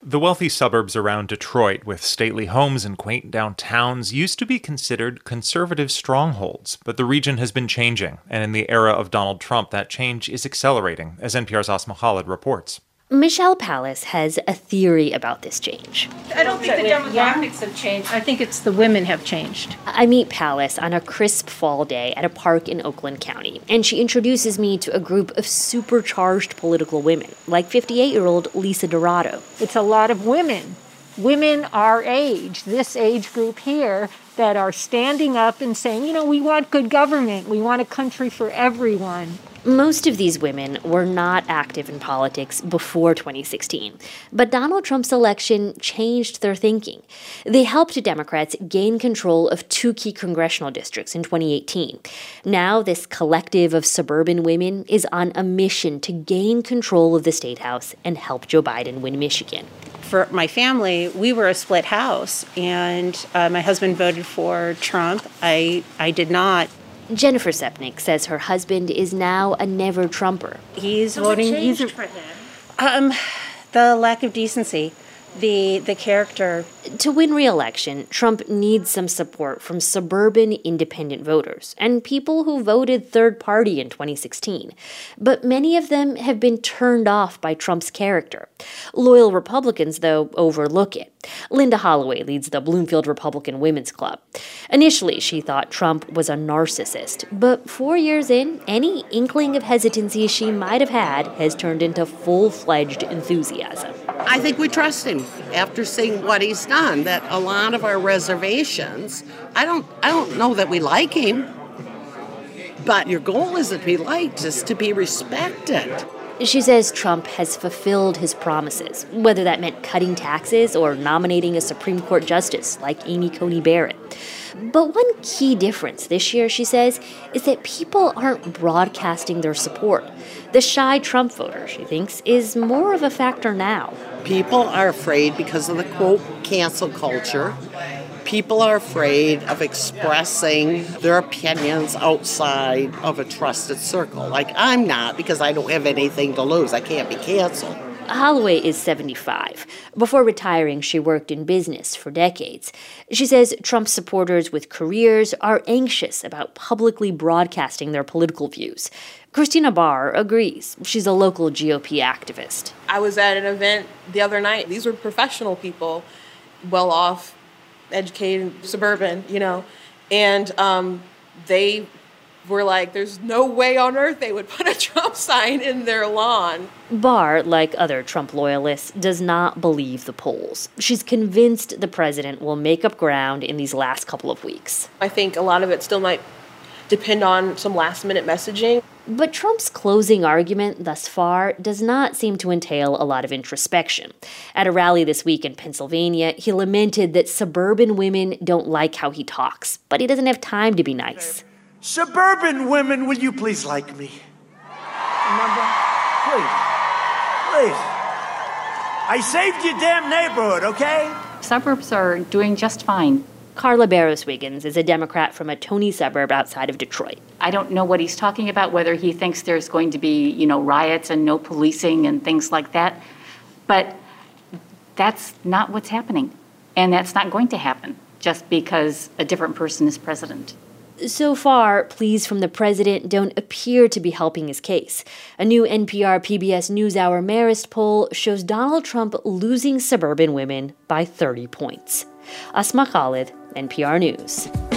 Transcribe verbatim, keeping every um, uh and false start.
The wealthy suburbs around Detroit, with stately homes and quaint downtowns, used to be considered conservative strongholds, but the region has been changing, and in the era of Donald Trump, that change is accelerating, as N P R's Asma Khalid reports. Michelle Pallas has a theory about this change. I don't think the demographics have changed. I think it's the women have changed. I meet Pallas on a crisp fall day at a park in Oakland County, and she introduces me to a group of supercharged political women, like fifty-eight-year-old Lisa Dorado. It's a lot of women, women our age, this age group here, that are standing up and saying, you know, we want good government. We want a country for everyone. Most of these women were not active in politics before twenty sixteen, but Donald Trump's election changed their thinking. They helped Democrats gain control of two key congressional districts in twenty eighteen. Now, this collective of suburban women is on a mission to gain control of the state house and help Joe Biden win Michigan. For my family, we were a split house, and uh, my husband voted for Trump. I, I did not. Jennifer Sepnick says her husband is now a never-Trumper. He's so voting. What changed he's for him? Um, the lack of decency, the the character. To win re-election, Trump needs some support from suburban independent voters and people who voted third party in twenty sixteen. But many of them have been turned off by Trump's character. Loyal Republicans, though, overlook it. Linda Holloway leads the Bloomfield Republican Women's Club. Initially, she thought Trump was a narcissist, but four years in, any inkling of hesitancy she might have had has turned into full-fledged enthusiasm. I think we trust him after seeing what he's done, that a lot of our reservations, I don't I don't know that we like him, but your goal isn't to be liked, it's to be respected. She says Trump has fulfilled his promises, whether that meant cutting taxes or nominating a Supreme Court justice like Amy Coney Barrett. But one key difference this year, she says, is that people aren't broadcasting their support. The shy Trump voter, she thinks, is more of a factor now. People are afraid because of the, quote, cancel culture. People are afraid of expressing their opinions outside of a trusted circle. Like I'm not, because I don't have anything to lose. I can't be canceled. Holloway is seventy-five. Before retiring, she worked in business for decades. She says Trump supporters with careers are anxious about publicly broadcasting their political views. Christina Barr agrees. She's a local G O P activist. I was at an event the other night. These were professional people, well-off, educated, suburban, you know, and um, they were like, there's no way on earth they would put a Trump sign in their lawn. Barr, like other Trump loyalists, does not believe the polls. She's convinced the president will make up ground in these last couple of weeks. I think a lot of it still might depend on some last-minute messaging. But Trump's closing argument thus far does not seem to entail a lot of introspection. At a rally this week in Pennsylvania, he lamented that suburban women don't like how he talks, but he doesn't have time to be nice. Suburban women, will you please like me? Remember? Please. Please. I saved your damn neighborhood, okay? Suburbs are doing just fine. Carla Barros Wiggins is a Democrat from a Tony suburb outside of Detroit. I don't know what he's talking about, whether he thinks there's going to be, you know, riots and no policing and things like that. But that's not what's happening. And that's not going to happen just because a different person is president. So far, pleas from the president don't appear to be helping his case. A new N P R P B S NewsHour Marist poll shows Donald Trump losing suburban women by thirty points. Asma Khalid, N P R News.